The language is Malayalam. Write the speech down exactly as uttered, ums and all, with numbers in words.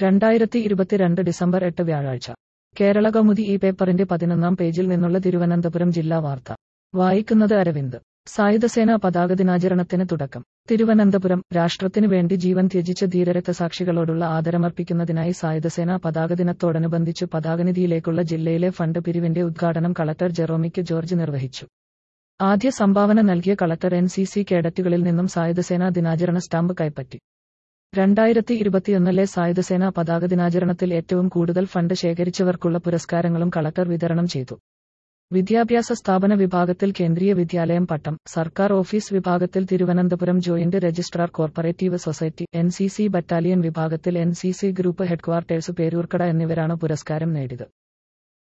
രണ്ടായിരത്തി ഇരുപത്തിരണ്ട് ഡിസംബർ എട്ട് വ്യാഴാഴ്ച കേരള കൗമുദി ഈ പേപ്പറിന്റെ പതിനൊന്നാം പേജിൽ നിന്നുള്ള തിരുവനന്തപുരം ജില്ലാ വാർത്ത വായിക്കുന്നത് അരവിന്ദ്. സായുധസേനാ പതാക ദിനാചരണത്തിന് തുടക്കം. തിരുവനന്തപുരം. രാഷ്ട്രത്തിനു വേണ്ടി ജീവൻ ത്യജിച്ച ധീരരക്തസാക്ഷികളോടുള്ള ആദരമർപ്പിക്കുന്നതിനായി സായുധസേനാ പതാക ദിനത്തോടനുബന്ധിച്ചു പതാകനിധിയിലേക്കുള്ള ജില്ലയിലെ ഫണ്ട് പിരിവിന്റെ ഉദ്ഘാടനം കളക്ടർ ജെറോമിക് ജോർജ് നിർവഹിച്ചു. ആദ്യ സംഭാവന നൽകിയ കളക്ടർ എൻ സി സി കേഡറ്റുകളിൽ നിന്നും സായുധസേനാ ദിനാചരണ സ്റ്റാമ്പ് കൈപ്പറ്റി. രണ്ടായിരത്തി ഇരുപത്തിയൊന്നിലെ സായുധസേനാ പതാക ദിനാചരണത്തിൽ ഏറ്റവും കൂടുതൽ ഫണ്ട് ശേഖരിച്ചവർക്കുള്ള പുരസ്കാരങ്ങളും കളക്ടർ വിതരണം ചെയ്തു. വിദ്യാഭ്യാസ സ്ഥാപന വിഭാഗത്തിൽ കേന്ദ്രീയ വിദ്യാലയം പട്ടം, സർക്കാർ ഓഫീസ് വിഭാഗത്തിൽ Thiruvananthapuram joint registrar cooperative society, N C C battalion വിഭാഗത്തിൽ N C C group headquarters Peroorkada എന്നിവരാണ് പുരസ്കാരം നേടിയത്.